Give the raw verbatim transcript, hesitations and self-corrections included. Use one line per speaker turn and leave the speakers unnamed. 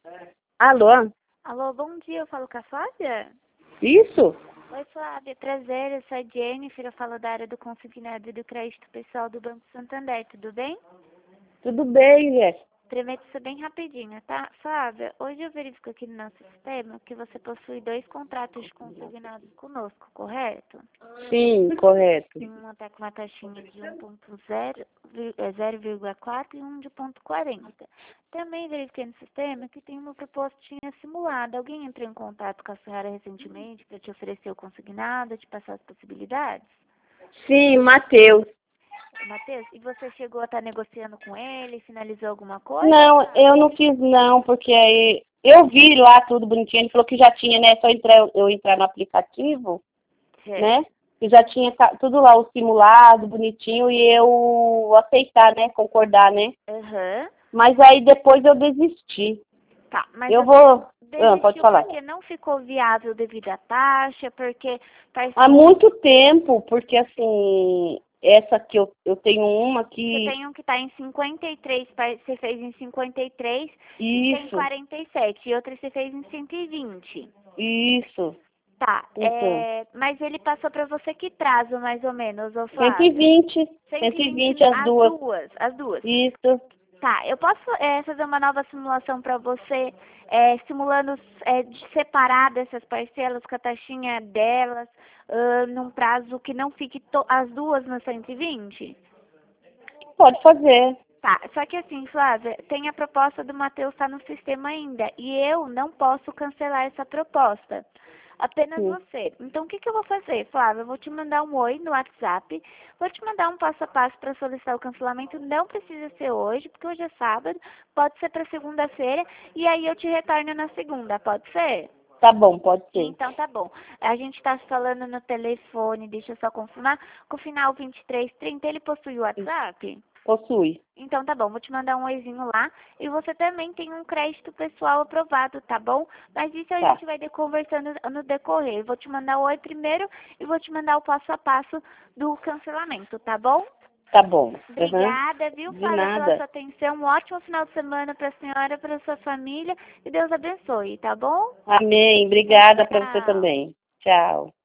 Alô?
Alô, bom dia, eu falo com a Flávia?
Isso?
Oi, Flávia, prazer, eu sou a Jennifer, eu falo da área do consignado e do crédito pessoal do Banco Santander, tudo bem?
Tudo bem, Jé?
Prometo ser bem rapidinho, tá? Flávia, hoje eu verifico aqui no nosso sistema que você possui dois contratos de consignados conosco, correto?
Sim, correto.
Um até com uma taxinha de um ponto zero, é zero vírgula quatro e um de ponto quarenta. Também verifiquei no sistema que tem uma propostinha simulada. Alguém entrou em contato com a senhora recentemente para te oferecer o consignado, te passar as possibilidades?
Sim, Matheus.
Matheus, e você chegou a estar negociando com ele, finalizou alguma coisa?
Não, eu não fiz não, porque aí eu vi lá tudo bonitinho, ele falou que já tinha, né? Só entrar, eu entrar no aplicativo,
Certo.
né? E já tinha tá, tudo lá, o simulado, bonitinho, e eu aceitar, né? Concordar, né?
Aham.
Mas aí depois eu desisti.
Tá, mas
Eu
você
vou. Ah, pode
desistiu
falar.
porque não ficou viável devido à taxa, porque
Há
parece
muito tempo, porque assim, essa que eu, eu tenho uma
Você
que.
tem um que está em cinquenta e três, pa- você fez em cinquenta e três e tem
Isso,
quarenta e sete, e outro você fez em cento e vinte.
isso.
Tá,
Então,
é, mas ele passou para você que prazo, mais ou menos, ô
cento e
Flávia?
vinte
cento
cento
e
e
vinte
vinte as
as
duas.
duas, as duas.
Isso.
Tá, eu posso é, fazer uma nova simulação para você, é, simulando é, de separar dessas parcelas com a taxinha delas, ah, num prazo que não fique to- as duas no cento e vinte?
Pode fazer.
Tá, só que assim, Flávia, tem a proposta do Matheus estar no sistema ainda, e eu não posso cancelar essa proposta. Apenas
Sim.
você. Então, o que, que eu vou fazer, Flávia? Eu vou te mandar um oi no WhatsApp, vou te mandar um passo a passo para solicitar o cancelamento. Não precisa ser hoje, porque hoje é sábado, pode ser para segunda-feira, e aí eu te retorno na segunda, pode ser?
Tá bom, pode ser.
Então tá bom. A gente está falando no telefone, deixa eu só confirmar, com o final vinte e três trinta, ele possui o WhatsApp?
Possui.
Então tá bom, vou te mandar um oizinho lá. E você também tem um crédito pessoal aprovado, tá bom? Mas isso a
Tá.
gente vai de- conversando no decorrer. Eu vou te mandar o oi primeiro e vou te mandar o passo a passo do cancelamento, tá bom?
Tá bom. Uhum.
Obrigada, viu,
De
Flávia, pela
nada.
sua atenção. Um ótimo final de semana para a senhora, para sua família. E Deus abençoe, tá bom?
Amém.
Tchau,
Obrigada para você
tchau.
também. Tchau.